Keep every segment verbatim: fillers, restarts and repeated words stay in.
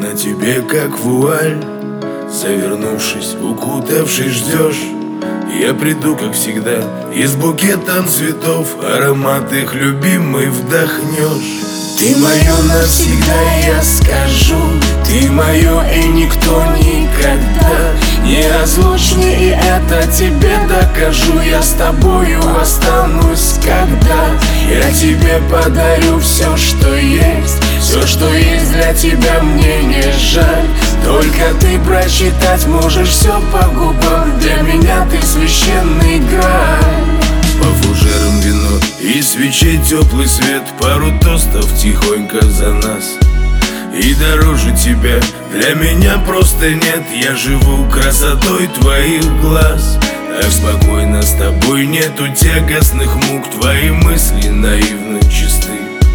на тебе как вуаль, завернувшись, укутавшись, ждешь. Я приду, как всегда, и с букетом цветов аромат их любимый вдохнешь. Ты мое навсегда, я скажу, ты мое и никто никогда. Неразлучны, и это тебе докажу. Я с тобою останусь, когда я тебе подарю все, что есть. Все, что есть для тебя, мне не жаль. Только ты прочитать можешь все по губам. Для меня ты священный граль. По фужерам вино и свечей теплый свет, пару тостов тихонько за нас. И дороже тебя для меня просто нет. Я живу красотой твоих глаз. Так спокойно с тобой, нету тягостных мук. Твои мысли наивно чисты.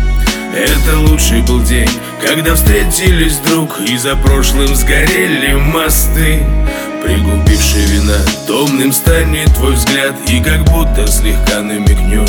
Это лучший был день, когда встретились вдруг, и за прошлым сгорели мосты. Пригубивший вина, томным станет твой взгляд, и как будто слегка намекнешь.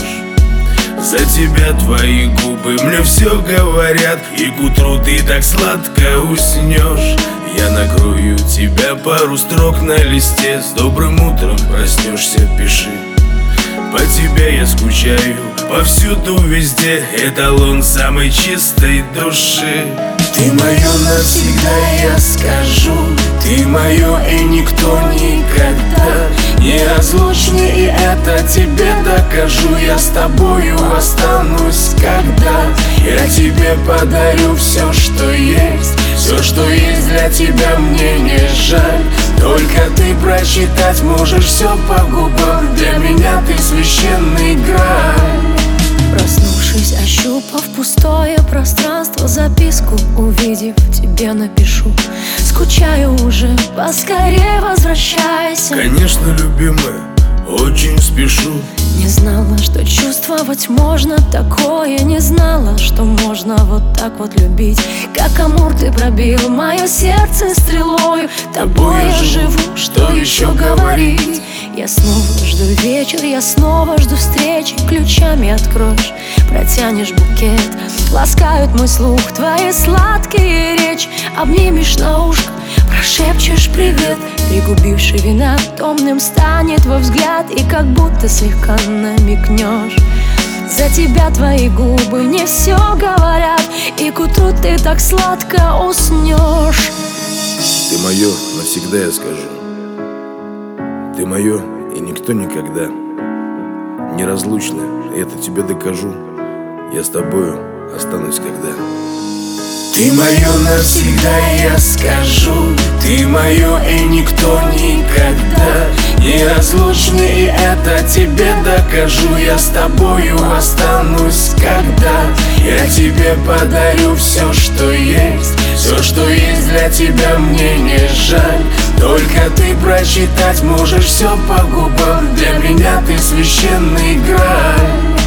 За тебя твои губы мне все говорят, и к утру ты так сладко уснешь. Я накрою тебя пару строк на листе, с добрым утром проснешься, пиши. По тебе я скучаю, повсюду, везде, эталон самой чистой души. Ты мое навсегда, я скажу, ты мое и никто никогда. Неразлучны, и это тебе докажу. Я с тобою останусь, когда я тебе подарю все, что есть. Все, что есть для тебя, мне не жаль. Только ты прочитать можешь все по губам. Для меня ты священный граль. Проснувшись, ощупав пустое пространство, записку увидев, тебе напишу. Скучаю уже, поскорее возвращайся. Конечно, любимая, очень спешу. Не знала, что чувствовать можно такое. Не знала, что можно вот так вот любить. Как Амур ты пробил мое сердце стрелою. Тобой я живу, что еще говорить. Я снова жду вечер, я снова жду встречи. Ключами откроешь, протянешь букет. Ласкают мой слух твои сладкие речи. Обнимешь на ушко, прошепчешь привет. Пригубивший вина, томным станет твой взгляд, и как будто слегка намекнешь. За тебя твои губы не все говорят, и к утру ты так сладко уснешь. Ты мое навсегда, я скажу. Ты мое и никто никогда. Неразлучно, это тебе докажу. Я с тобою останусь, когда. Ты мое навсегда, я скажу, ты мое и никто никогда. Неразлучны, и это тебе докажу. Я с тобою останусь, когда я тебе подарю все, что есть. Все, что есть для тебя, мне не жаль. Только ты прочитать можешь все по губам. Для меня ты священный граль.